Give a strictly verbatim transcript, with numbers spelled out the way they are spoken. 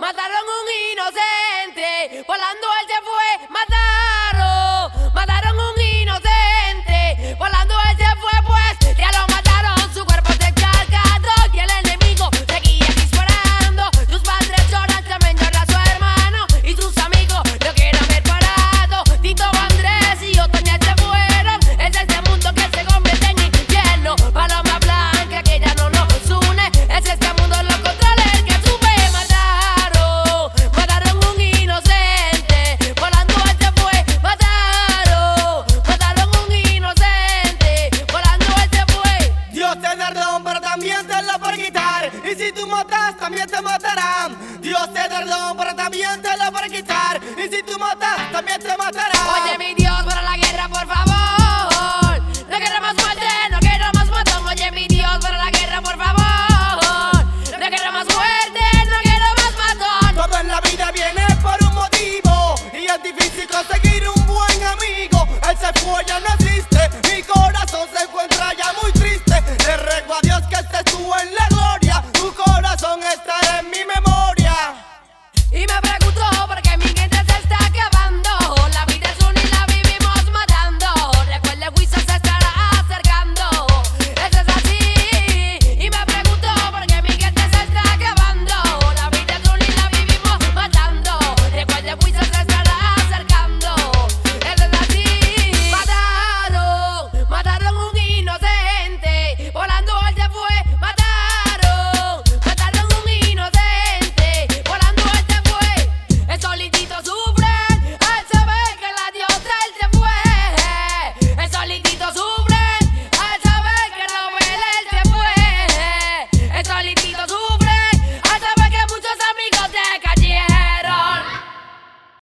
Mataron un inocente, volando él se fue. Mataron, mataron un inocente, volando él se fue, pues ya lo mataron. Su cuerpo se cargado y el enemigo seguía disparando. Sus padres lloran, también llora su hermano y sus amigos lo quieren ver parado. Tito, Andrés y Otoña se fueron. Es este mundo que se convierte en infierno. Paloma blanca que ya no nos une. Es este mundo lo controla el que sube. Mataron, mataron un inocente, volando él se fue. Mataron, mataron un inocente, volando él se fue. Dios te da perdón, pero también te lo por quitar. Y si tú matas, también te matarán. Dios te da perdón, pero también te lo por quitar. Y si tú matas, también te matarán.